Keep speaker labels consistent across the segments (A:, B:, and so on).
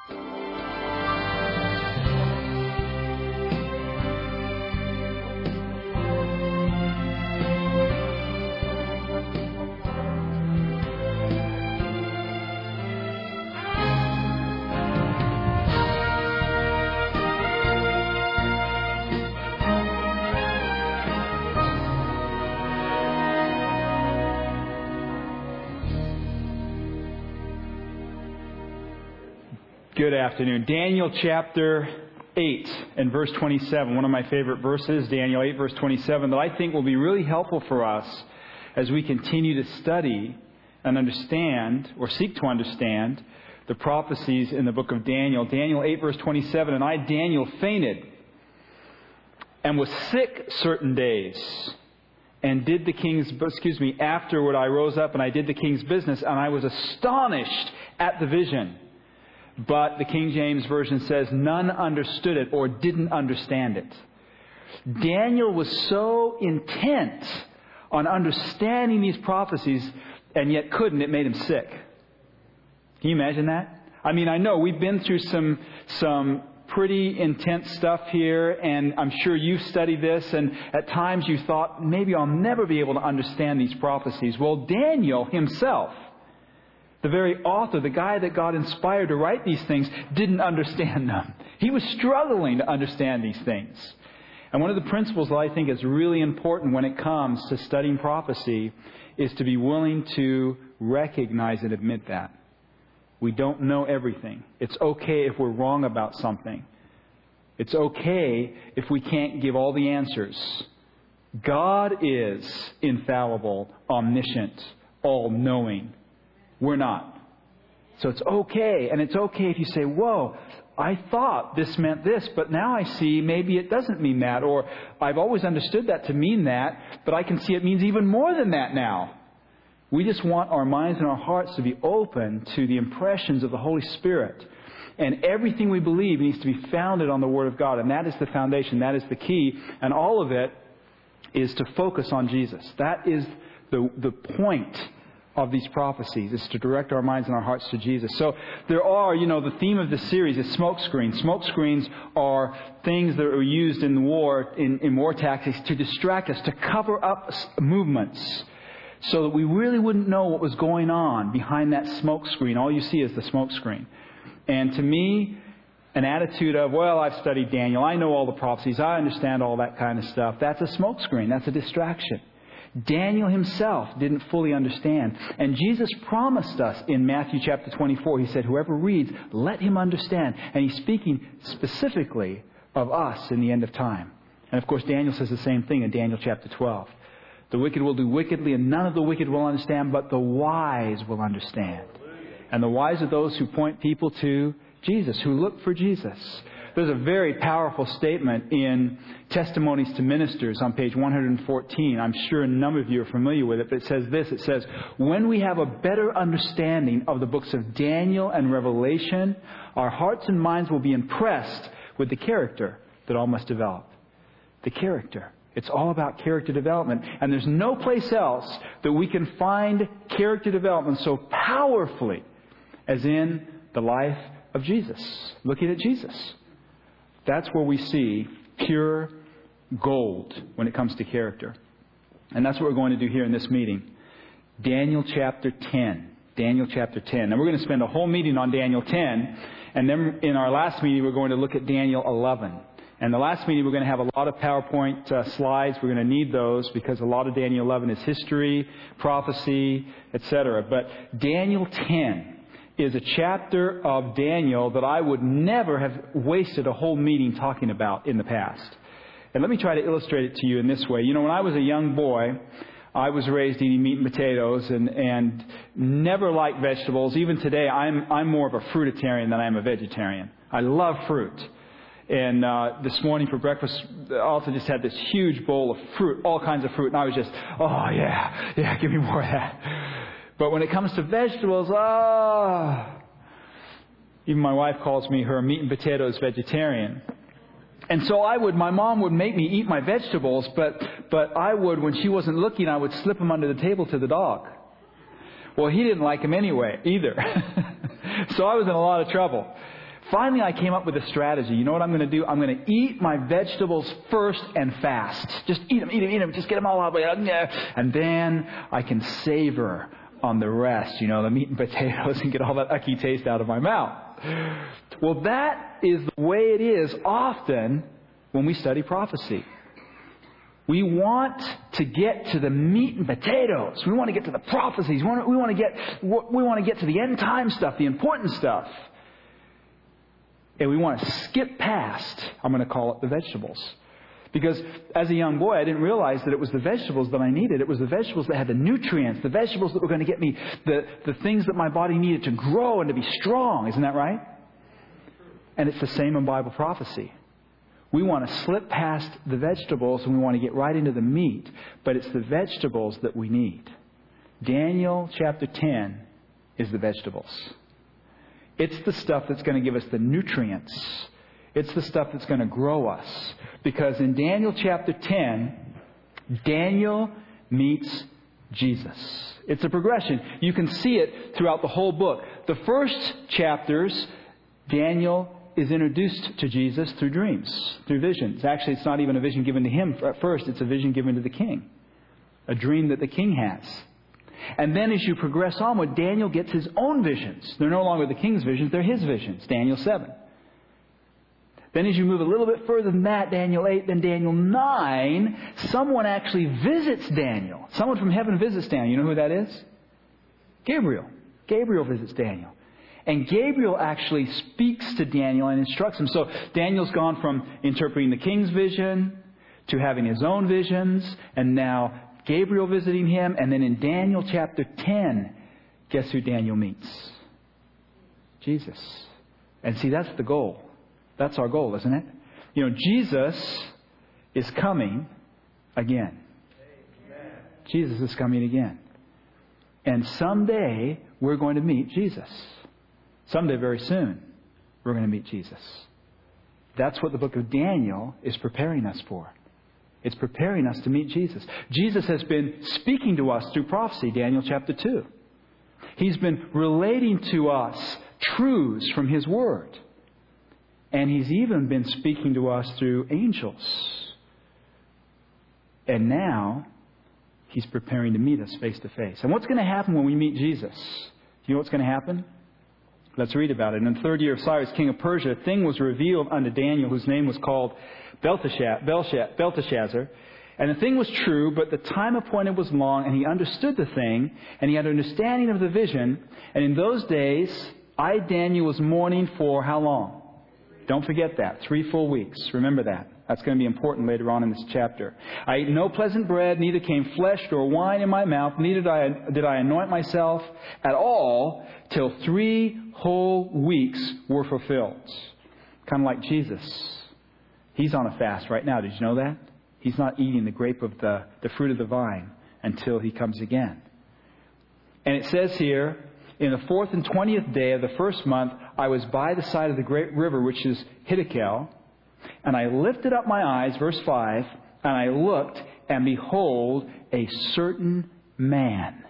A: Good afternoon. Daniel chapter 8 and verse 27, one of my favorite verses, Daniel 8 verse 27, that I think will be really helpful for us as we continue to study and understand, or seek to understand, the prophecies in the book of Daniel. Daniel 8 verse 27, and I, Daniel, fainted and was sick certain days, and did the king's, afterward I rose up and I did the king's business, and I was astonished at the vision. But the King James Version says none understood it or didn't understand it. Daniel was so intent on understanding these prophecies and yet couldn't. It made him sick. Can you imagine that? I mean, I know we've been through some pretty intense stuff here, and I'm sure you've studied this, and at times you thought, maybe I'll never be able to understand these prophecies. Well, Daniel himself, the very author, the guy that God inspired to write these things, didn't understand them. He was struggling to understand these things. And one of the principles that I think is really important when it comes to studying prophecy is to be willing to recognize and admit that. We don't know everything. It's okay if we're wrong about something. It's okay if we can't give all the answers. God is infallible, omniscient, all-knowing. We're not. So it's okay. And it's okay if you say, whoa, I thought this meant this, but now I see maybe it doesn't mean that. Or I've always understood that to mean that, but I can see it means even more than that now. We just want our minds and our hearts to be open to the impressions of the Holy Spirit. And everything we believe needs to be founded on the Word of God. And that is the foundation. That is the key. And all of it is to focus on Jesus. That is the point of these prophecies, is to direct our minds and our hearts to Jesus. So there are, the theme of this series is smoke screens. Smoke screens are things that are used in war, in war tactics, to distract us, to cover up movements, so that we really wouldn't know what was going on behind that smoke screen. All you see is the smoke screen. And to me, an attitude of, well, I've studied Daniel, I know all the prophecies, I understand all that kind of stuff, that's a smoke screen, that's a distraction. Daniel himself didn't fully understand. And Jesus promised us in Matthew chapter 24, He said, whoever reads, let him understand. And He's speaking specifically of us in the end of time. And of course, Daniel says the same thing in Daniel chapter 12. The wicked will do wickedly, and none of the wicked will understand, but the wise will understand. And the wise are those who point people to Jesus, who look for Jesus. There's a very powerful statement in Testimonies to Ministers on page 114. I'm sure a number of you are familiar with it, but it says this. It says, when we have a better understanding of the books of Daniel and Revelation, our hearts and minds will be impressed with the character that all must develop. The character. It's all about character development. And there's no place else that we can find character development so powerfully as in the life of Jesus. Looking at Jesus. That's where we see pure gold when it comes to character. And that's what we're going to do here in this meeting. Daniel chapter 10. Daniel chapter 10. And we're going to spend a whole meeting on Daniel 10. And then in our last meeting, we're going to look at Daniel 11. And the last meeting, we're going to have a lot of PowerPoint slides. We're going to need those because a lot of Daniel 11 is history, prophecy, etc. But Daniel 10 is a chapter of Daniel that I would never have wasted a whole meeting talking about in the past. And let me try to illustrate it to you in this way. When I was a young boy, I was raised eating meat and potatoes and never liked vegetables. Even today, I'm more of a fruitarian than I am a vegetarian. I love fruit. And this morning for breakfast, I also just had this huge bowl of fruit, all kinds of fruit. And I was just, oh, yeah, give me more of that. But when it comes to vegetables, even my wife calls me her meat and potatoes vegetarian. And so my mom would make me eat my vegetables, but I would, when she wasn't looking, I would slip them under the table to the dog. Well, he didn't like them anyway, either. So I was in a lot of trouble. Finally, I came up with a strategy. You know what I'm going to do? I'm going to eat my vegetables first and fast. Just eat them. Just get them all out. And then I can savor on the rest, the meat and potatoes, and get all that icky taste out of my mouth. Well, that is the way it is often when we study prophecy. We want to get to the meat and potatoes. We want to get to the prophecies. We want to get to the end time stuff, the important stuff. And we want to skip past, I'm going to call it the vegetables. Because as a young boy, I didn't realize that it was the vegetables that I needed. It was the vegetables that had the nutrients, the vegetables that were going to get me the things that my body needed to grow and to be strong. Isn't that right? And it's the same in Bible prophecy. We want to slip past the vegetables and we want to get right into the meat. But it's the vegetables that we need. Daniel chapter 10 is the vegetables. It's the stuff that's going to give us the nutrients. It's the stuff that's going to grow us. Because in Daniel chapter 10, Daniel meets Jesus. It's a progression. You can see it throughout the whole book. The first chapters, Daniel is introduced to Jesus through dreams, through visions. Actually, it's not even a vision given to him at first. It's a vision given to the king. A dream that the king has. And then as you progress onward, Daniel gets his own visions. They're no longer the king's visions, they're his visions. Daniel 7. Then as you move a little bit further than that, Daniel 8, then Daniel 9, someone actually visits Daniel. Someone from heaven visits Daniel. You know who that is? Gabriel. Gabriel visits Daniel. And Gabriel actually speaks to Daniel and instructs him. So Daniel's gone from interpreting the king's vision to having his own visions, and now Gabriel visiting him. And then in Daniel chapter 10, guess who Daniel meets? Jesus. And see, that's the goal. That's our goal, isn't it? Jesus is coming again. Amen. Jesus is coming again. And someday we're going to meet Jesus. Someday very soon we're going to meet Jesus. That's what the book of Daniel is preparing us for. It's preparing us to meet Jesus. Jesus has been speaking to us through prophecy, Daniel chapter 2. He's been relating to us truths from His Word. And He's even been speaking to us through angels. And now He's preparing to meet us face to face. And what's going to happen when we meet Jesus? You know what's going to happen? Let's read about it. In the 3rd year of Cyrus, king of Persia, a thing was revealed unto Daniel, whose name was called Belteshazzar. And the thing was true, but the time appointed was long, and he understood the thing, and he had understanding of the vision. And in those days, I, Daniel, was mourning for how long? Don't forget that. 3 full weeks. Remember that. That's going to be important later on in this chapter. I ate no pleasant bread, neither came flesh nor wine in my mouth, neither did I anoint myself at all, till 3 whole weeks were fulfilled. Kind of like Jesus. He's on a fast right now. Did you know that? He's not eating the grape of the fruit of the vine until He comes again. And it says here, in the 4th and 20th day of the 1st month, I was by the side of the great river, which is Hiddekel, and I lifted up my eyes, verse 5, and I looked, and behold, a certain man,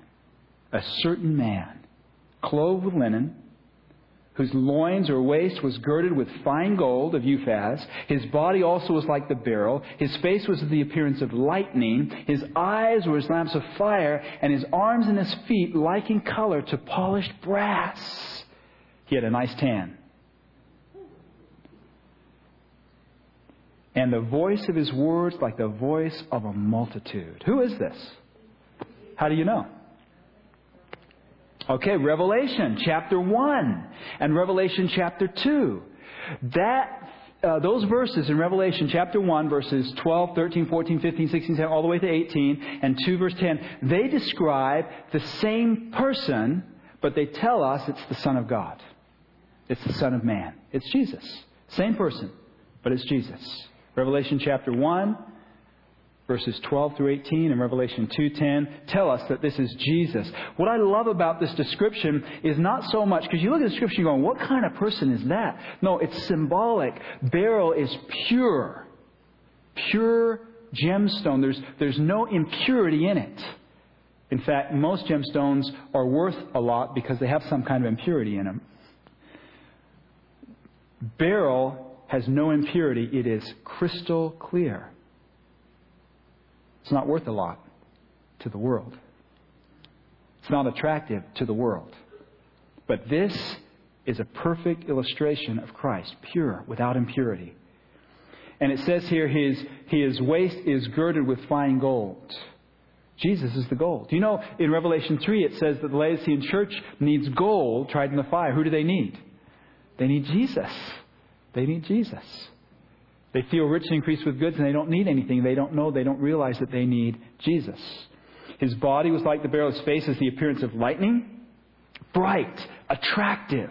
A: clothed with linen, whose loins or waist was girded with fine gold of Uphaz. His body also was like the beryl. His face was of the appearance of lightning. His eyes were as lamps of fire, and his arms and his feet like in color to polished brass. He had a nice tan. And the voice of his words like the voice of a multitude. Who is this? How do you know? Okay, Revelation chapter 1 and Revelation chapter 2. Those verses in Revelation chapter 1, verses 12, 13, 14, 15, 16, 17, all the way to 18, and 2 verse 10, they describe the same person, but they tell us it's the Son of God. It's the Son of Man. It's Jesus. Same person, but it's Jesus. Revelation chapter 1, verses 12 through 18, and Revelation 2:10 tell us that this is Jesus. What I love about this description is not so much, because you look at the description going, what kind of person is that? No, it's symbolic. Beryl is pure. Pure gemstone. There's no impurity in it. In fact, most gemstones are worth a lot because they have some kind of impurity in them. beryl has no impurity. It is crystal clear. It's not worth a lot to the world. It's not attractive to the world. But this is a perfect illustration of Christ, pure, without impurity. And it says here, his waist is girded with fine gold. Jesus is the gold. You know, in Revelation 3, it says that the Laodicean church needs gold tried in the fire. Who do they need? They need Jesus. They need Jesus. They feel rich and increased with goods, and they don't need anything. They don't know, they don't realize that they need Jesus. His body was like the beryl. His face is the appearance of lightning. Bright, attractive.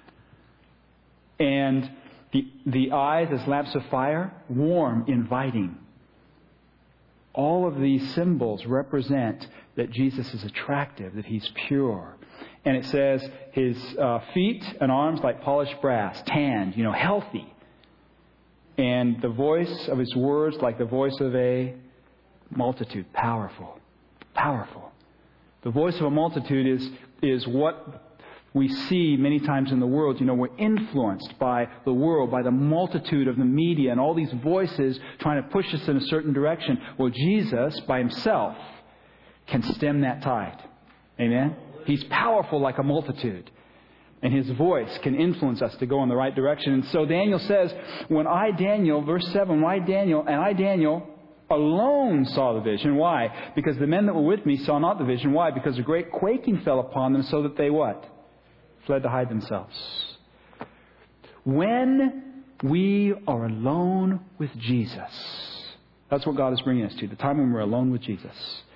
A: And the eyes as lamps of fire, warm, inviting. All of these symbols represent that Jesus is attractive, that He's pure. And it says His feet and arms like polished brass, tanned, healthy. And the voice of His words like the voice of a multitude, powerful. Powerful. The voice of a multitude is what we see many times in the world. We're influenced by the world, by the multitude of the media and all these voices trying to push us in a certain direction. Well, Jesus, by Himself, can stem that tide. Amen? He's powerful like a multitude. And His voice can influence us to go in the right direction. And so Daniel says, when I, Daniel, verse 7, Daniel, alone saw the vision. Why? Because the men that were with me saw not the vision. Why? Because a great quaking fell upon them, so that they what? Fled to hide themselves. When we are alone with Jesus, that's what God is bringing us to, the time when we're alone with Jesus.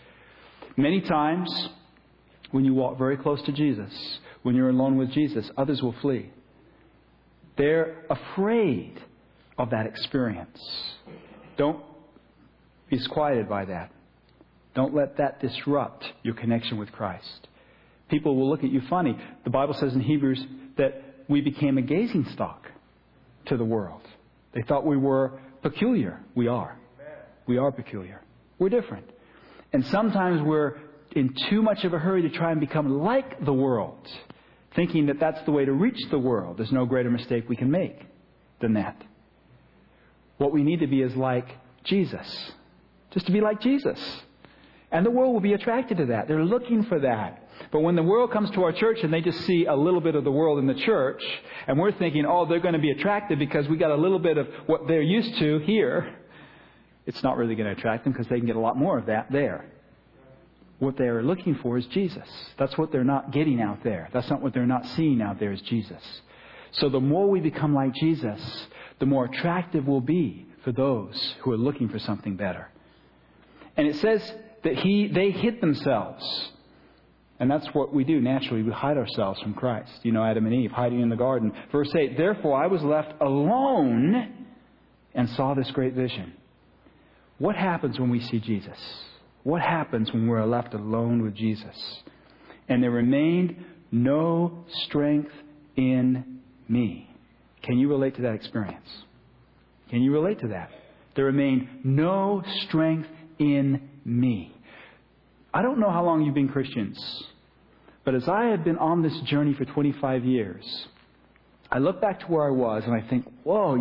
A: Many times, when you walk very close to Jesus, when you're alone with Jesus, others will flee. They're afraid of that experience. Don't be disquieted by that. Don't let that disrupt your connection with Christ. People will look at you funny. The Bible says in Hebrews that we became a gazing stock to the world. They thought we were peculiar. We are. We are peculiar. We're different. And sometimes we're in too much of a hurry to try and become like the world, thinking that that's the way to reach the world. There's no greater mistake we can make than that. What we need to be is like Jesus. Just to be like Jesus. And the world will be attracted to that. They're looking for that. But when the world comes to our church and they just see a little bit of the world in the church, and we're thinking, they're going to be attracted because we got a little bit of what they're used to here, it's not really going to attract them because they can get a lot more of that there. What they're looking for is Jesus. That's what they're not getting out there. That's not what they're not seeing out there is Jesus. So the more we become like Jesus, the more attractive we'll be for those who are looking for something better. And it says that they hid themselves. And that's what we do naturally. We hide ourselves from Christ. Adam and Eve hiding in the garden. Verse 8, therefore I was left alone and saw this great vision. What happens when we see Jesus? What happens when we're left alone with Jesus? And there remained no strength in me. Can you relate to that experience? Can you relate to that? There remained no strength in me. I don't know how long you've been Christians, but as I have been on this journey for 25 years, I look back to where I was and I think, whoa,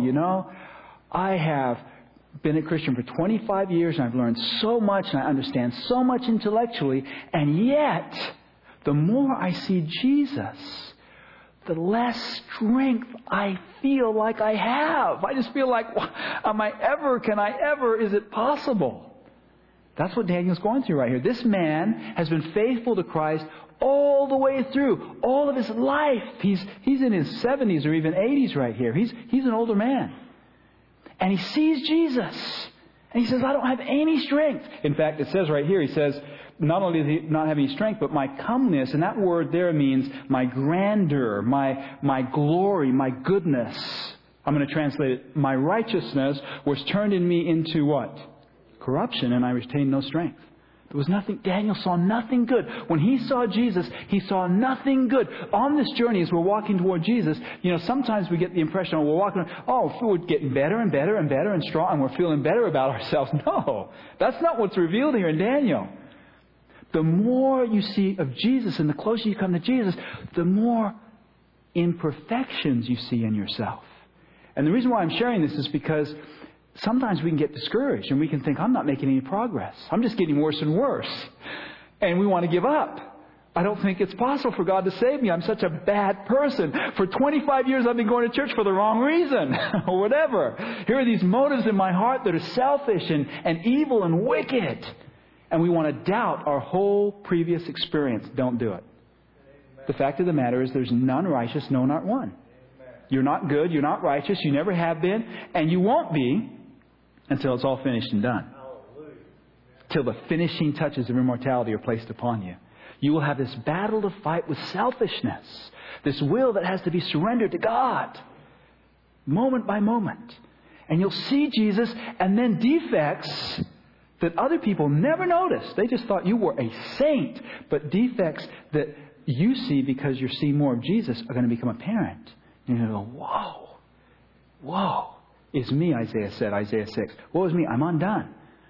A: I have been a Christian for 25 years and I've learned so much and I understand so much intellectually, and yet, the more I see Jesus, the less strength I feel like I have. I just feel like, can I ever, is it possible? That's what Daniel's going through right here. This man has been faithful to Christ all the way through, all of his life. He's in his 70s or even 80s right here. He's an older man. And he sees Jesus. And he says, I don't have any strength. In fact, it says right here, he says, not only does he not have any strength, but my comeliness, and that word there means my grandeur, my glory, my goodness. I'm going to translate it. My righteousness was turned in me into what? Corruption, and I retained no strength. There was nothing. Daniel saw nothing good. When he saw Jesus, he saw nothing good. On this journey, as we're walking toward Jesus, sometimes we get the impression, we're walking, we're getting better and better and better and strong, and we're feeling better about ourselves. No, that's not what's revealed here in Daniel. The more you see of Jesus and the closer you come to Jesus, the more imperfections you see in yourself. And the reason why I'm sharing this is because sometimes we can get discouraged and we can think, I'm not making any progress. I'm just getting worse and worse. And we want to give up. I don't think it's possible for God to save me. I'm such a bad person. For 25 years I've been going to church for the wrong reason. Or whatever. Here are these motives in my heart that are selfish and evil and wicked. And we want to doubt our whole previous experience. Don't do it. The fact of the matter is there's none righteous, no, not one. You're not good, you're not righteous, you never have been, and you won't be until it's all finished and done. Till the finishing touches of immortality are placed upon you. You will have this battle to fight with selfishness. This will that has to be surrendered to God. Moment by moment. And you'll see Jesus and then defects that other people never noticed. They just thought you were a saint. But defects that you see because you're seeing more of Jesus are going to become apparent. And you're going to go, whoa, is me, Isaiah said, Isaiah 6. Woe is me, I'm undone.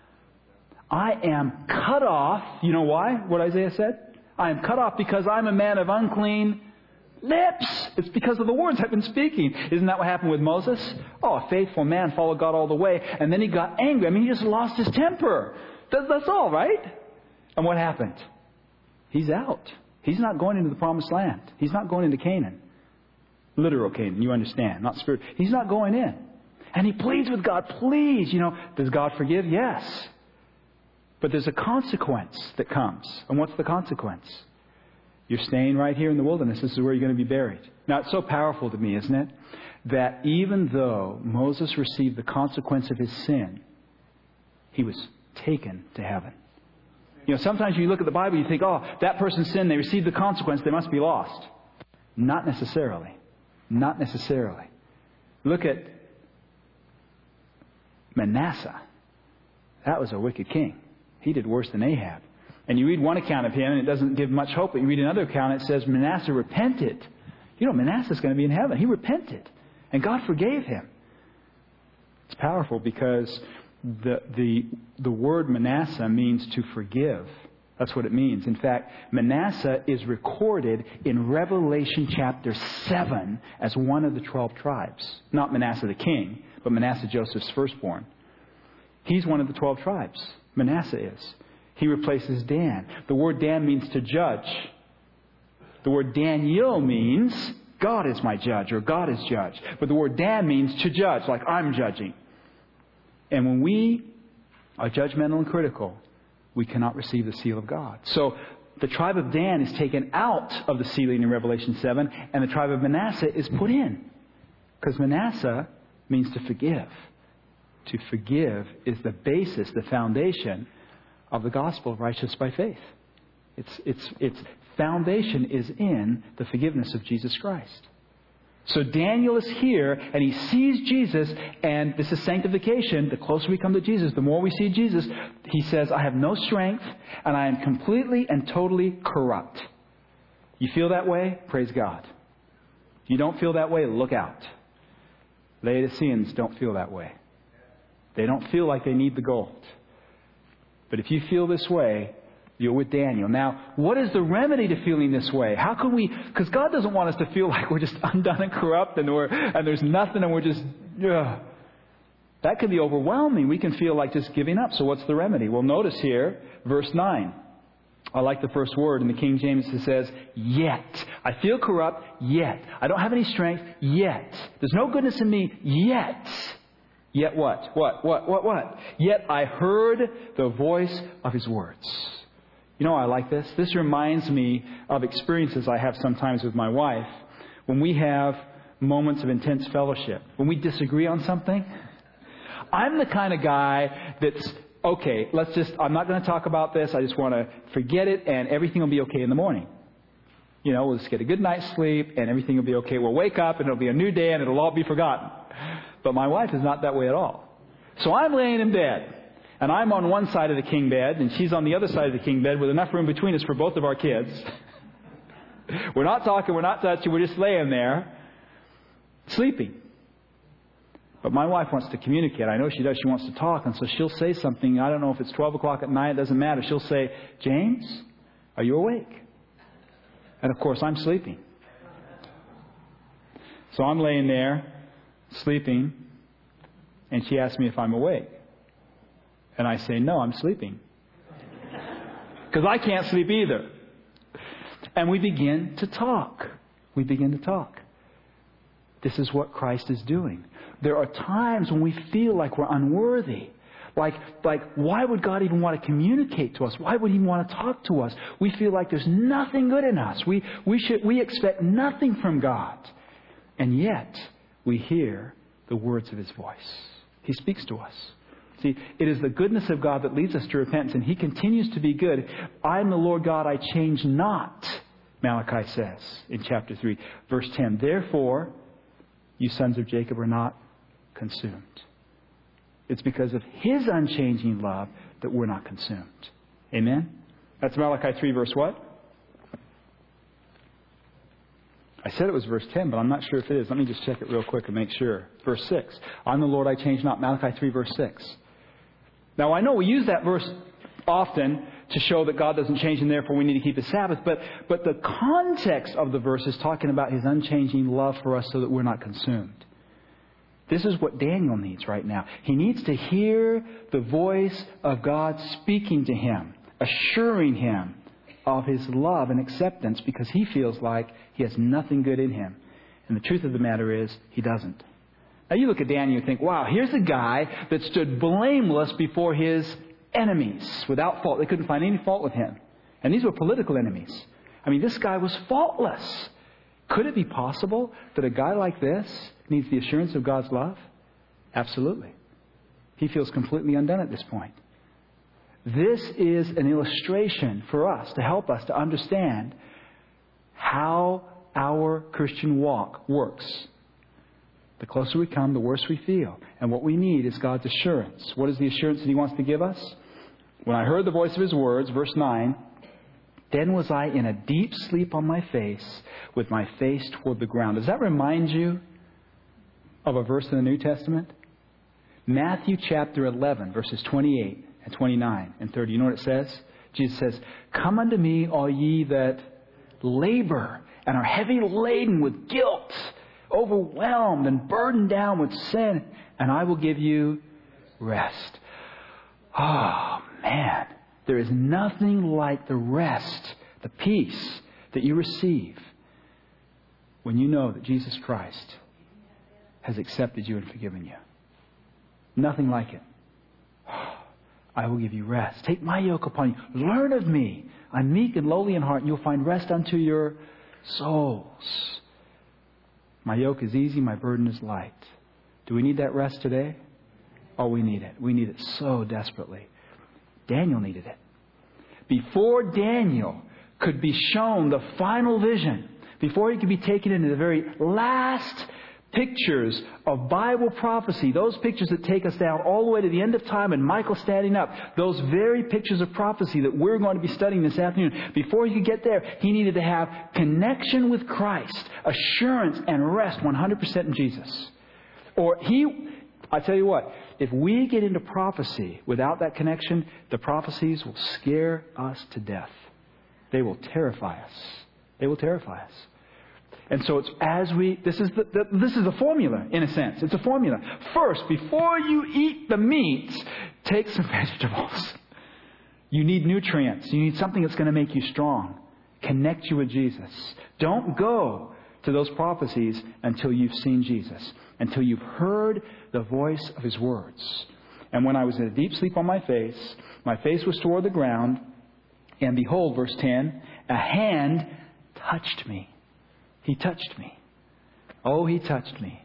A: I am cut off. You know why? What Isaiah said? I am cut off because I'm a man of unclean lips. It's because of the words I've been speaking. Isn't that what happened with Moses? Oh, a faithful man followed God all the way. And then he got angry. I mean, he just lost his temper. That's all, right? And what happened? He's out. He's not going into the promised land. He's not going into Canaan. Literal Canaan, you understand, not spirit. He's not going in. And he pleads with God, please, does God forgive? Yes. But there's a consequence that comes. And what's the consequence? You're staying right here in the wilderness. This is where you're going to be buried. Now, it's so powerful to me, isn't it? That even though Moses received the consequence of his sin, he was taken to heaven. Sometimes you look at the Bible, you think, oh, that person sinned, they received the consequence, they must be lost. Not necessarily. Not necessarily. Look at Manasseh. That was a wicked king. He did worse than Ahab. And you read one account of him, and it doesn't give much hope. But you read another account, it says Manasseh repented. Manasseh's going to be in heaven. He repented. And God forgave him. It's powerful because the word Manasseh means to forgive. That's what it means. In fact, Manasseh is recorded in Revelation chapter 7 as one of the 12 tribes. Not Manasseh the king, but Manasseh, Joseph's firstborn. He's one of the 12 tribes. Manasseh is. He replaces Dan. The word Dan means to judge. The word Daniel means God is my judge or God is judge. But the word Dan means to judge, like I'm judging. And when we are judgmental and critical, we cannot receive the seal of God. So the tribe of Dan is taken out of the sealing in Revelation 7, and the tribe of Manasseh is put in. Because Manasseh means to forgive. To forgive is the basis, the foundation of the gospel of righteousness by faith. Its foundation is in the forgiveness of Jesus Christ. So Daniel is here, and he sees Jesus, and this is sanctification. The closer we come to Jesus, the more we see Jesus. He says, I have no strength, and I am completely and totally corrupt. You feel that way? Praise God. If you don't feel that way, look out. Laodiceans don't feel that way. They don't feel like they need the gold. But if you feel this way, you're with Daniel. Now, what is the remedy to feeling this way? How can we... Because God doesn't want us to feel like we're just undone and corrupt and there's nothing and we're just... That can be overwhelming. We can feel like just giving up. So what's the remedy? Well, notice here, verse 9. I like the first word in the King James. It says, yet. I feel corrupt, yet. I don't have any strength, yet. There's no goodness in me, yet. Yet what? What? Yet I heard the voice of His words. I like this. This reminds me of experiences I have sometimes with my wife when we have moments of intense fellowship. When we disagree on something, I'm the kind of guy that's, okay, I'm not going to talk about this. I just want to forget it and everything will be okay in the morning. We'll just get a good night's sleep and everything will be okay. We'll wake up and it'll be a new day and it'll all be forgotten. But my wife is not that way at all. So I'm laying in bed. And I'm on one side of the king bed, and she's on the other side of the king bed with enough room between us for both of our kids. We're not talking, we're not touching, we're just laying there, sleeping. But my wife wants to communicate. I know she does. She wants to talk. And so she'll say something. I don't know if it's 12 o'clock at night. It doesn't matter. She'll say, James, are you awake? And of course, I'm sleeping. So I'm laying there, sleeping, and she asks me if I'm awake. And I say, no, I'm sleeping. Because I can't sleep either. And we begin to talk. We begin to talk. This is what Christ is doing. There are times when we feel like we're unworthy. Like, why would God even want to communicate to us? Why would He want to talk to us? We feel like there's nothing good in us. We expect nothing from God. And yet, we hear the words of His voice. He speaks to us. See, it is the goodness of God that leads us to repentance, and He continues to be good. I am the Lord God, I change not, Malachi says in chapter 3, verse 10. Therefore, you sons of Jacob are not consumed. It's because of His unchanging love that we're not consumed. Amen? That's Malachi 3, verse what? I said it was verse 10, but I'm not sure if it is. Let me just check it real quick and make sure. Verse 6. I'm the Lord, I change not. Malachi 3, verse 6. Now, I know we use that verse often to show that God doesn't change and therefore we need to keep the Sabbath. But the context of the verse is talking about His unchanging love for us so that we're not consumed. This is what Daniel needs right now. He needs to hear the voice of God speaking to him, assuring him of His love and acceptance because he feels like he has nothing good in him. And the truth of the matter is, he doesn't. Now you look at Daniel and think, wow, here's a guy that stood blameless before his enemies without fault. They couldn't find any fault with him. And these were political enemies. I mean, this guy was faultless. Could it be possible that a guy like this needs the assurance of God's love? Absolutely. He feels completely undone at this point. This is an illustration for us to help us to understand how our Christian walk works. The closer we come, the worse we feel. And what we need is God's assurance. What is the assurance that He wants to give us? When I heard the voice of His words, verse 9, then was I in a deep sleep on my face, with my face toward the ground. Does that remind you of a verse in the New Testament? Matthew chapter 11, verses 28 and 29 and 30. You know what it says? Jesus says, come unto me, all ye that labor and are heavy laden with guilt, overwhelmed and burdened down with sin, and I will give you rest. Oh, man. There is nothing like the rest, the peace that you receive when you know that Jesus Christ has accepted you and forgiven you. Nothing like it. I will give you rest. Take my yoke upon you. Learn of me. I'm meek and lowly in heart, and you'll find rest unto your souls. My yoke is easy, my burden is light. Do we need that rest today? Oh, we need it. We need it so desperately. Daniel needed it. Before Daniel could be shown the final vision, before he could be taken into the very last pictures of Bible prophecy, those pictures that take us down all the way to the end of time and Michael standing up, those very pictures of prophecy that we're going to be studying this afternoon, before he could get there, he needed to have connection with Christ, assurance and rest 100% in Jesus. I tell you what, if we get into prophecy without that connection, the prophecies will scare us to death. They will terrify us. They will terrify us. And so it's this is the formula, in a sense. It's a formula. First, before you eat the meat, take some vegetables. You need nutrients. You need something that's going to make you strong. Connect you with Jesus. Don't go to those prophecies until you've seen Jesus, until you've heard the voice of His words. And when I was in a deep sleep on my face was toward the ground, and behold, verse 10, a hand touched me. He touched me. Oh, He touched me.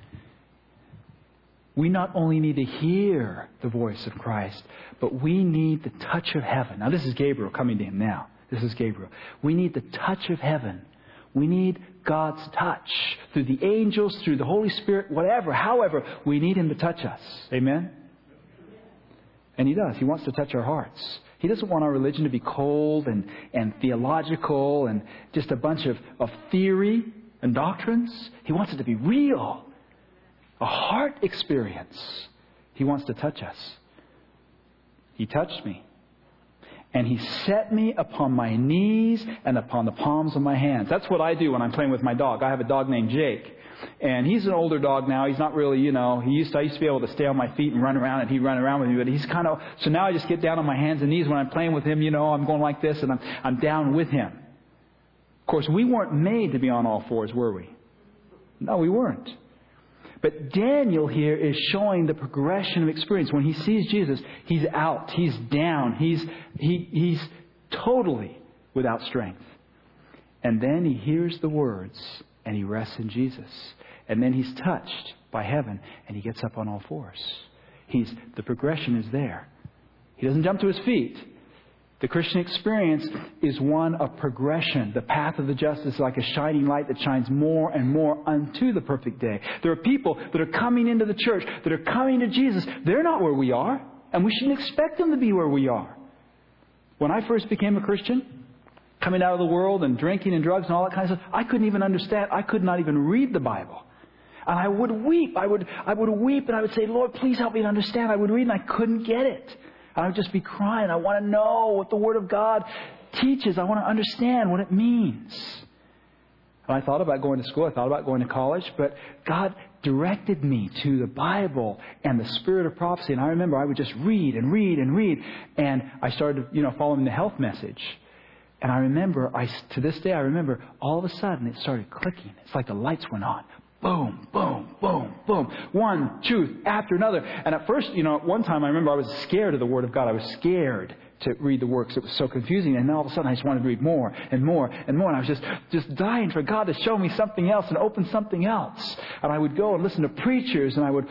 A: We not only need to hear the voice of Christ, but we need the touch of heaven. Now, this is Gabriel coming to him now. This is Gabriel. We need the touch of heaven. We need God's touch through the angels, through the Holy Spirit, whatever. However, we need Him to touch us. Amen? And He does. He wants to touch our hearts. He doesn't want our religion to be cold and theological and just a bunch of theory and doctrines. He wants it to be real. A heart experience. He wants to touch us. He touched me. And He set me upon my knees and upon the palms of my hands. That's what I do when I'm playing with my dog. I have a dog named Jake. And he's an older dog now. He's not really, I used to be able to stay on my feet and run around, and he'd run around with me. But he's so now I just get down on my hands and knees when I'm playing with him. I'm going like this, and I'm down with him. Of course, we weren't made to be on all fours, were we? No, we weren't. But Daniel here is showing the progression of experience. When he sees Jesus, he's out, he's down, he's totally without strength. And then he hears the words, and he rests in Jesus. And then he's touched by heaven, and he gets up on all fours. The progression is there. He doesn't jump to his feet. The Christian experience is one of progression. The path of the just is like a shining light that shines more and more unto the perfect day. There are people that are coming into the church, that are coming to Jesus. They're not where we are, and we shouldn't expect them to be where we are. When I first became a Christian, coming out of the world and drinking and drugs and all that kind of stuff, I couldn't even understand. I could not even read the Bible. And I would weep. I would weep, and I would say, Lord, please help me to understand. I would read, and I couldn't get it. I would just be crying. I want to know what the Word of God teaches. I want to understand what it means. And I thought about going to school. I thought about going to college. But God directed me to the Bible and the spirit of prophecy. And I remember I would just read and read and read. And I started, following the health message. And I remember, to this day, I remember all of a sudden it started clicking. It's like the lights went on. Boom, boom, boom, boom. One truth after another. And at first, one time I remember I was scared of the Word of God. I was scared to read the works. It was so confusing. And then all of a sudden I just wanted to read more and more and more. And I was just dying for God to show me something else and open something else. And I would go and listen to preachers, and I would,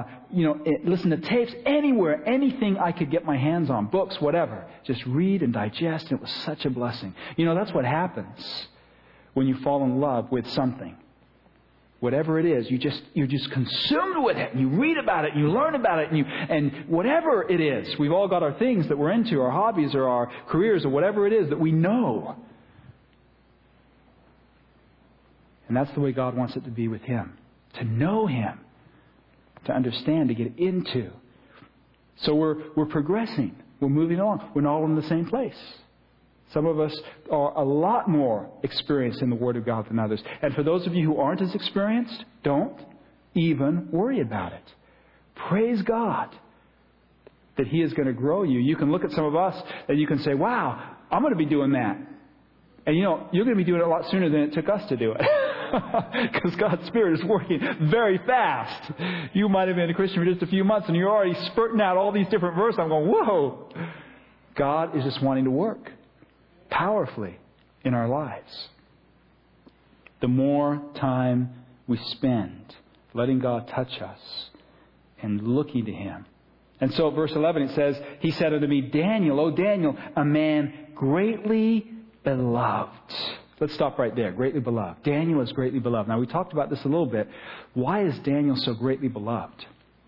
A: listen to tapes anywhere, anything I could get my hands on, books, whatever. Just read and digest. And it was such a blessing. That's what happens when you fall in love with something. Whatever it is, you're just consumed with it. And you read about it, and you learn about it, and whatever it is, we've all got our things that we're into, our hobbies or our careers or whatever it is that we know. And that's the way God wants it to be with Him. To know Him. To understand, to get into. So we're progressing. We're moving on. We're not all in the same place. Some of us are a lot more experienced in the Word of God than others. And for those of you who aren't as experienced, don't even worry about it. Praise God that He is going to grow you. You can look at some of us and you can say, wow, I'm going to be doing that. And you're going to be doing it a lot sooner than it took us to do it. Because God's Spirit is working very fast. You might have been a Christian for just a few months and you're already spurting out all these different verses. I'm going, whoa. God is just wanting to work powerfully in our lives. The more time we spend letting God touch us and looking to Him. And so at verse 11 it says, He said unto me, Daniel, O Daniel, a man greatly beloved. Let's stop right there. Greatly beloved. Daniel is greatly beloved. Now we talked about this a little bit. Why is Daniel so greatly beloved?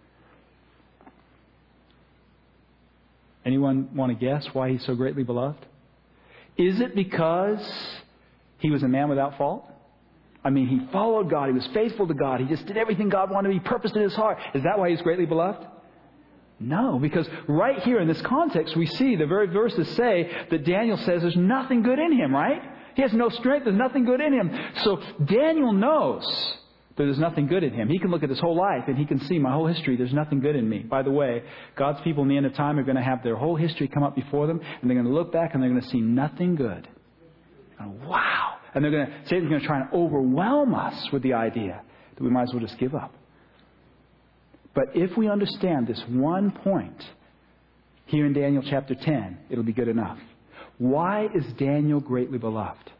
A: Anyone want to guess why he's so greatly beloved? Is it because he was a man without fault? I mean, he followed God. He was faithful to God. He just did everything God wanted. He purposed in his heart. Is that why he's greatly beloved? No, because right here in this context, we see the very verses say that Daniel says there's nothing good in him, right? He has no strength. There's nothing good in him. So Daniel knows that there's nothing good in him. He can look at his whole life and he can see my whole history. There's nothing good in me. By the way, God's people in the end of time are going to have their whole history come up before them, and they're going to look back and they're going to see nothing good. And wow. And Satan's going to try and overwhelm us with the idea that we might as well just give up. But if we understand this one point here in Daniel chapter 10, it'll be good enough. Why is Daniel greatly beloved?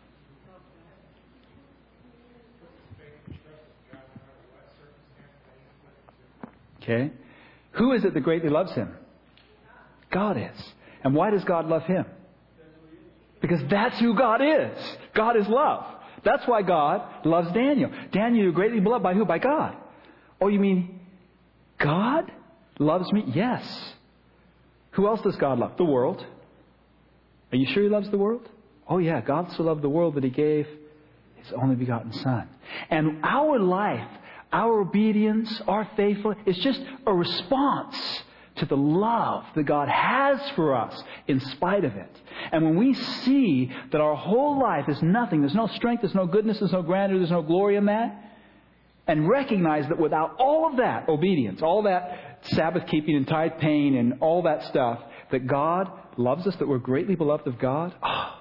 A: Okay. Who is it that greatly loves him? God is. And why does God love him? Because that's who God is. God is love. That's why God loves Daniel. Daniel, you're greatly beloved by who? By God. Oh, you mean God loves me? Yes. Who else does God love? The world. Are you sure He loves the world? Oh yeah, God so loved the world that He gave His only begotten Son. And our life, our obedience, our faithfulness is just a response to the love that God has for us in spite of it. And when we see that our whole life is nothing, there's no strength, there's no goodness, there's no grandeur, there's no glory in that, and recognize that without all of that obedience, all that Sabbath keeping and tithe paying and all that stuff, that God loves us, that we're greatly beloved of God.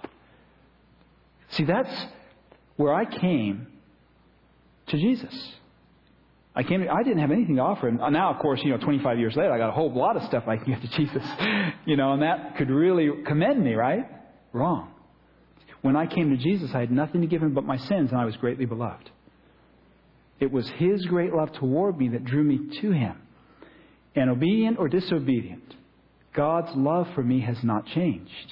A: See, that's where I came to Jesus. I didn't have anything to offer Him. Now, of course, 25 years later, I got a whole lot of stuff I can give to Jesus. And that could really commend me, right? Wrong. When I came to Jesus, I had nothing to give Him but my sins, and I was greatly beloved. It was His great love toward me that drew me to Him. And obedient or disobedient, God's love for me has not changed.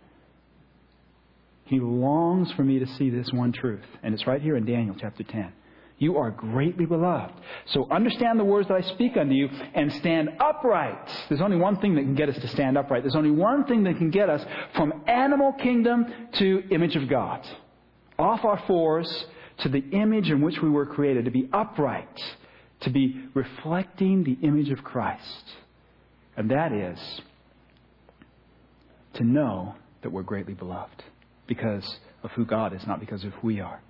A: He longs for me to see this one truth. And it's right here in Daniel chapter 10. You are greatly beloved. So understand the words that I speak unto you and stand upright. There's only one thing that can get us to stand upright. There's only one thing that can get us from animal kingdom to image of God. Off our fours to the image in which we were created, to be upright, to be reflecting the image of Christ. And that is to know that we're greatly beloved because of who God is, not because of who we are.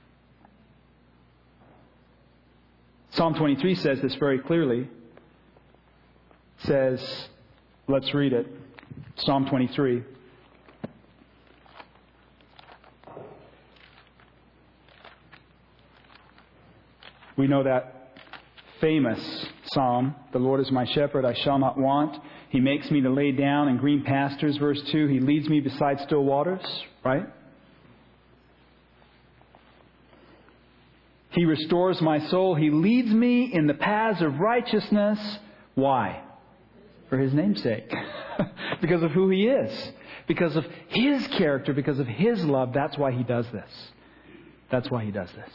A: Psalm 23 says this very clearly. It says, let's read it. Psalm 23. We know that famous psalm, the Lord is my shepherd, I shall not want. He makes me to lay down in green pastures, verse 2. He leads me beside still waters, right? He restores my soul. He leads me in the paths of righteousness. Why? For His name's sake. Because of who He is. Because of His character. Because of His love. That's why He does this. That's why He does this.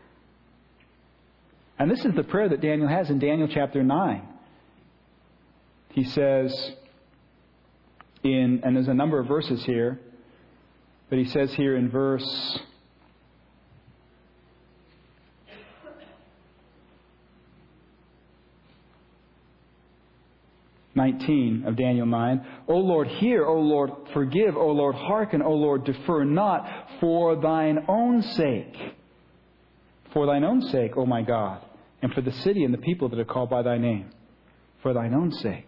A: And this is the prayer that Daniel has in Daniel chapter 9. He says, and there's a number of verses here, but he says here in verse 19 of Daniel 9. O Lord, hear. O Lord, forgive. O Lord, hearken. O Lord, defer not. For Thine own sake. For Thine own sake, O my God. And for the city and the people that are called by Thy name. For Thine own sake.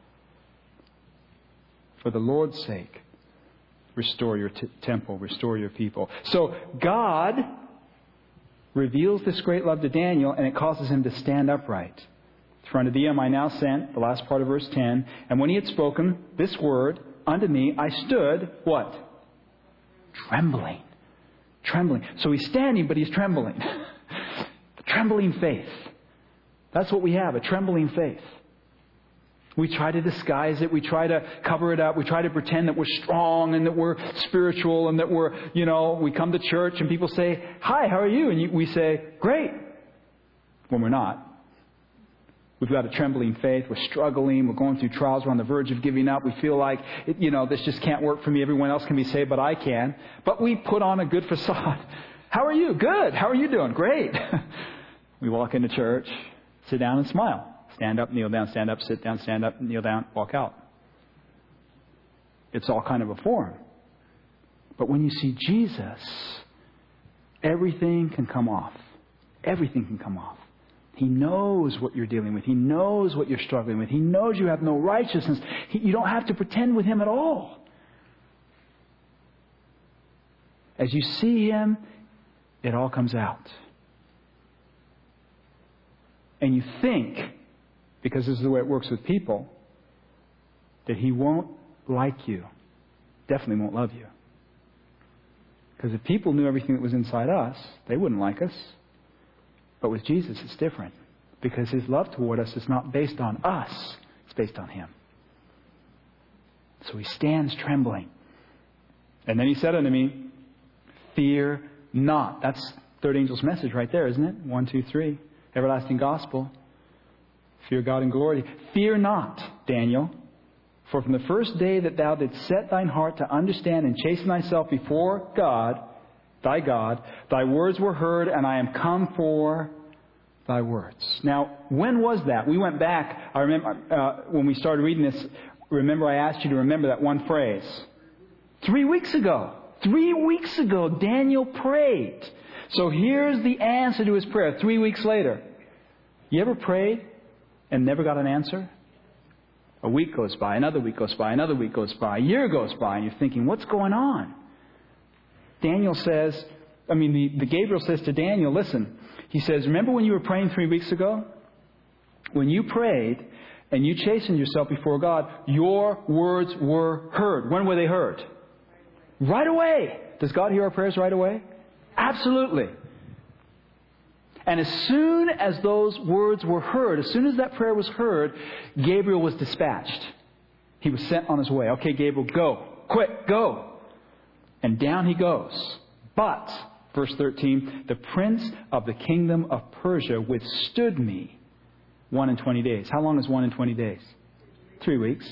A: For the Lord's sake. Restore your temple. Restore your people. So God reveals this great love to Daniel, and it causes him to stand upright. For unto thee am I now sent, the last part of verse 10. And when he had spoken this word unto me, I stood, what? Trembling. Trembling. So he's standing, but he's trembling. Trembling faith. That's what we have, a trembling faith. We try to disguise it. We try to cover it up. We try to pretend that we're strong and that we're spiritual and that we're, we come to church and people say, hi, how are you? And we say, great. When we're not. We've got a trembling faith. We're struggling. We're going through trials. We're on the verge of giving up. We feel like, this just can't work for me. Everyone else can be saved, but I can. But we put on a good facade. How are you? Good. How are you doing? Great. We walk into church, sit down and smile. Stand up, kneel down, stand up, sit down, stand up, kneel down, walk out. It's all kind of a form. But when you see Jesus, everything can come off. Everything can come off. He knows what you're dealing with. He knows what you're struggling with. He knows you have no righteousness. You don't have to pretend with Him at all. As you see Him, it all comes out. And you think, because this is the way it works with people, that He won't like you. Definitely won't love you. Because if people knew everything that was inside us, they wouldn't like us. But with Jesus, it's different. Because His love toward us is not based on us. It's based on Him. So He stands trembling. And then He said unto me, fear not. That's third angel's message right there, isn't it? 1, 2, 3. Everlasting gospel. Fear God and glory. Fear not, Daniel. For from the first day that thou didst set thine heart to understand and chasten thyself before God, thy God, thy words were heard, and I am come for thy words. Now, when was that? We went back. I remember when we started reading this, remember I asked you to remember that one phrase. 3 weeks ago. 3 weeks ago, Daniel prayed. So here's the answer to his prayer 3 weeks later. You ever prayed and never got an answer? A week goes by, another week goes by, another week goes by, a year goes by, and you're thinking, what's going on? Gabriel says to Daniel, listen, he says, remember when you were praying 3 weeks ago? When you prayed and you chastened yourself before God, your words were heard. When were they heard? Right away. Does God hear our prayers right away? Absolutely. And as soon as those words were heard, as soon as that prayer was heard, Gabriel was dispatched. He was sent on his way. Okay, Gabriel, go. Quick, go. And down he goes. But, verse 13, the prince of the kingdom of Persia withstood me 21 days. How long is 21 days? 3 weeks.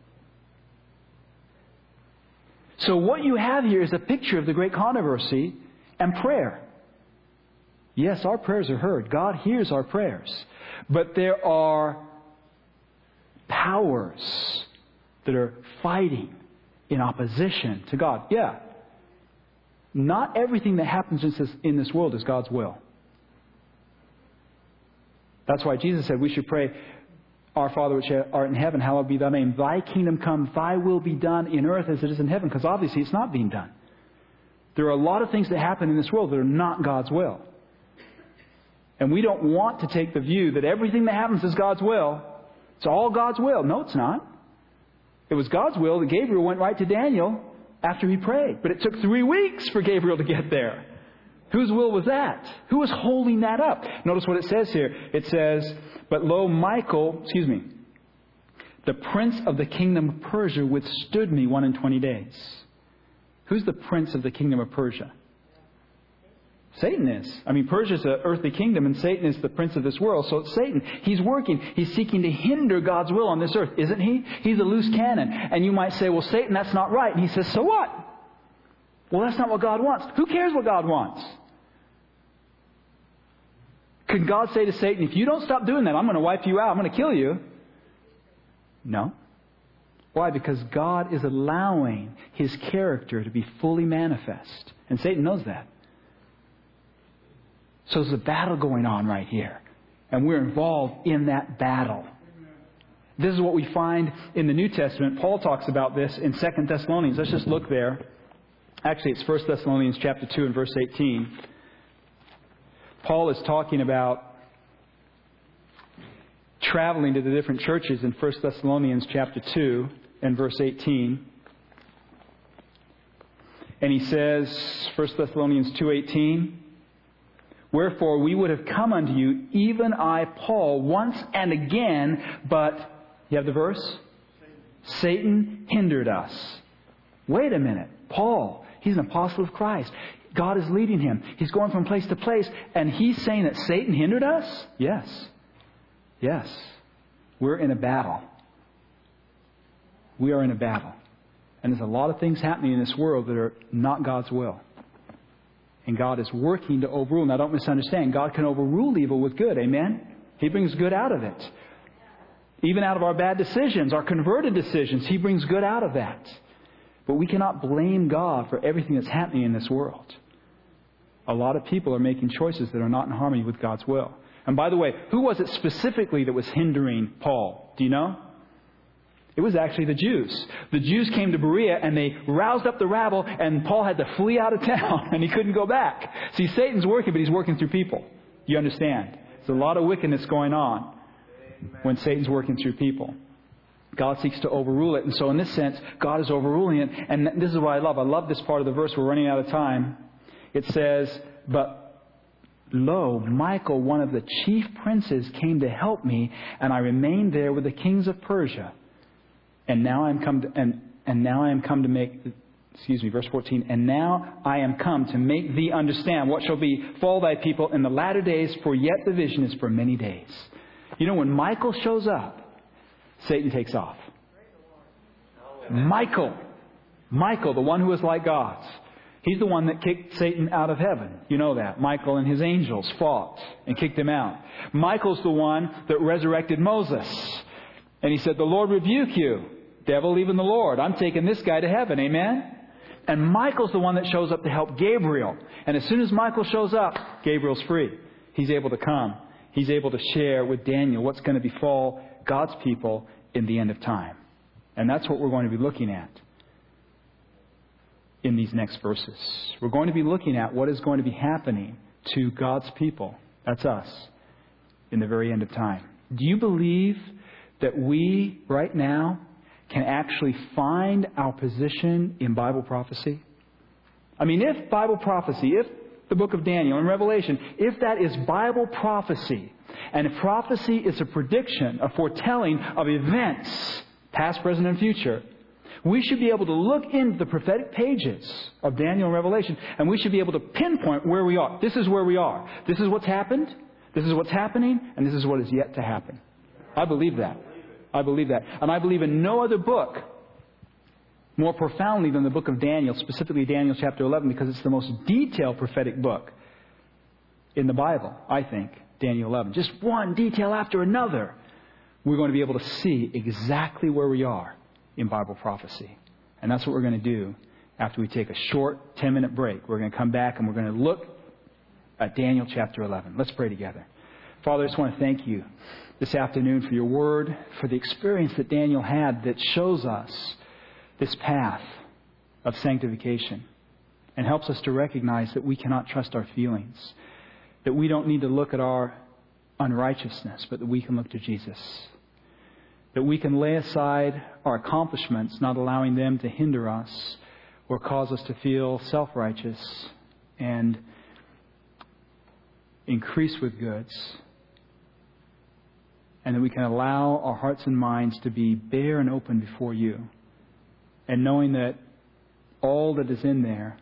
A: So what you have here is a picture of the great controversy and prayer. Yes, our prayers are heard. God hears our prayers. But there are powers that are fighting in opposition to God. Yeah. Not everything that happens in this world is God's will. That's why Jesus said we should pray, Our Father which art in heaven, hallowed be thy name. Thy kingdom come, thy will be done in earth as it is in heaven. Because obviously it's not being done. There are a lot of things that happen in this world that are not God's will. And we don't want to take the view that everything that happens is God's will. It's all God's will. No, it's not. It was God's will that Gabriel went right to Daniel after he prayed. But it took 3 weeks for Gabriel to get there. Whose will was that? Who was holding that up? Notice what it says here. It says, but lo, the prince of the kingdom of Persia withstood me 21 days. Who's the prince of the kingdom of Persia? Satan is. Persia is an earthly kingdom and Satan is the prince of this world. So it's Satan. He's working. He's seeking to hinder God's will on this earth, isn't he? He's a loose cannon. And you might say, well, Satan, that's not right. And he says, so what? Well, that's not what God wants. Who cares what God wants? Could God say to Satan, if you don't stop doing that, I'm going to wipe you out. I'm going to kill you? No. Why? Because God is allowing His character to be fully manifest. And Satan knows that. So there's a battle going on right here. And we're involved in that battle. This is what we find in the New Testament. Paul talks about this in 2 Thessalonians. Let's just look there. Actually, it's 1 Thessalonians chapter 2 and verse 18. Paul is talking about traveling to the different churches in 1 Thessalonians chapter 2 and verse 18. And he says, 1 Thessalonians 2:18, wherefore we would have come unto you, even I, Paul, once and again, but, you have the verse? Satan hindered us. Wait a minute. Paul, he's an apostle of Christ. God is leading him. He's going from place to place. And he's saying that Satan hindered us? Yes. Yes. We're in a battle. We are in a battle. And there's a lot of things happening in this world that are not God's will. And God is working to overrule. Now don't misunderstand. God can overrule evil with good. Amen? He brings good out of it. Even out of our bad decisions, our converted decisions, He brings good out of that. But we cannot blame God for everything that's happening in this world. A lot of people are making choices that are not in harmony with God's will. And by the way, who was it specifically that was hindering Paul? Do you know? It was actually the Jews. The Jews came to Berea and they roused up the rabble and Paul had to flee out of town and he couldn't go back. See, Satan's working, but he's working through people. You understand? There's a lot of wickedness going on when Satan's working through people. God seeks to overrule it. And so in this sense, God is overruling it. And this is what I love. I love this part of the verse. We're running out of time. It says, but lo, Michael, one of the chief princes, came to help me, and I remained there with the kings of Persia. And now I am come to make, verse 14, and now I am come to make thee understand what shall befall thy people in the latter days, for yet the vision is for many days. You know, when Michael shows up, Satan takes off. Michael, the one who is like God. He's the one that kicked Satan out of heaven. You know that. Michael and his angels fought and kicked him out. Michael's the one that resurrected Moses. And he said, the Lord rebuke you. Devil, even the Lord. I'm taking this guy to heaven. Amen? And Michael's the one that shows up to help Gabriel. And as soon as Michael shows up, Gabriel's free. He's able to come. He's able to share with Daniel what's going to befall God's people in the end of time. And that's what we're going to be looking at in these next verses. We're going to be looking at what is going to be happening to God's people. That's us. In the very end of time. Do you believe that we, right now, can actually find our position in Bible prophecy? I mean, if Bible prophecy, if the book of Daniel and Revelation, if that is Bible prophecy, and if prophecy is a prediction, a foretelling of events, past, present, and future, we should be able to look into the prophetic pages of Daniel and Revelation, and we should be able to pinpoint where we are. This is where we are. This is what's happened. This is what's happening, and this is what is yet to happen. I believe that. I believe that. And I believe in no other book more profoundly than the book of Daniel, specifically Daniel chapter 11, because it's the most detailed prophetic book in the Bible, I think, Daniel 11. Just one detail after another. We're going to be able to see exactly where we are in Bible prophecy. And that's what we're going to do after we take a short 10-minute break. We're going to come back and we're going to look at Daniel chapter 11. Let's pray together. Father, I just want to thank you this afternoon for your word, for the experience that Daniel had that shows us this path of sanctification and helps us to recognize that we cannot trust our feelings, that we don't need to look at our unrighteousness, but that we can look to Jesus, that we can lay aside our accomplishments, not allowing them to hinder us or cause us to feel self-righteous and increase with goods, and that we can allow our hearts and minds to be bare and open before you, and knowing that all that is in there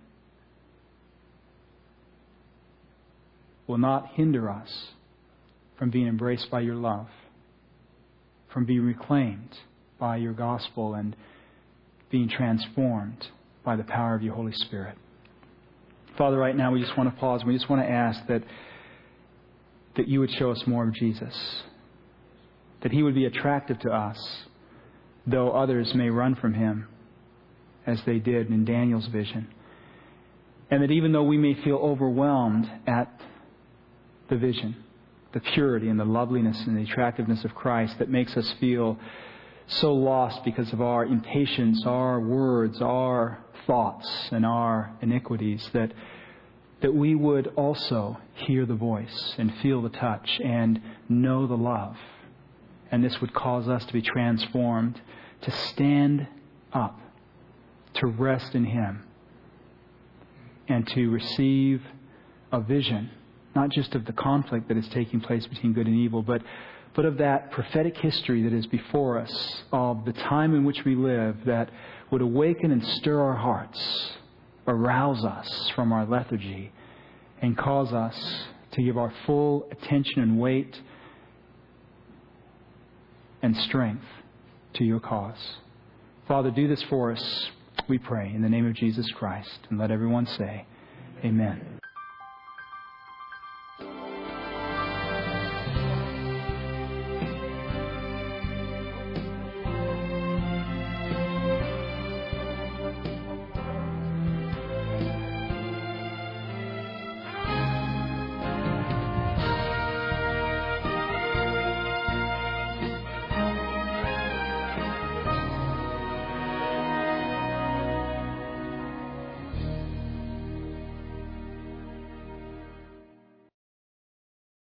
A: will not hinder us from being embraced by your love, from being reclaimed by your gospel and being transformed by the power of your Holy Spirit. Father, right now we just want to pause and we just want to ask that you would show us more of Jesus, that He would be attractive to us, though others may run from Him, as they did in Daniel's vision. And that even though we may feel overwhelmed at the vision, the purity and the loveliness and the attractiveness of Christ that makes us feel so lost because of our impatience, our words, our thoughts, and our iniquities, that we would also hear the voice and feel the touch and know the love. And this would cause us to be transformed, to stand up, to rest in Him, and to receive a vision, not just of the conflict that is taking place between good and evil, but of that prophetic history that is before us, of the time in which we live, that would awaken and stir our hearts, arouse us from our lethargy, and cause us to give our full attention and weight and strength to your cause. Father, do this for us, we pray, in the name of Jesus Christ. And let everyone say, Amen.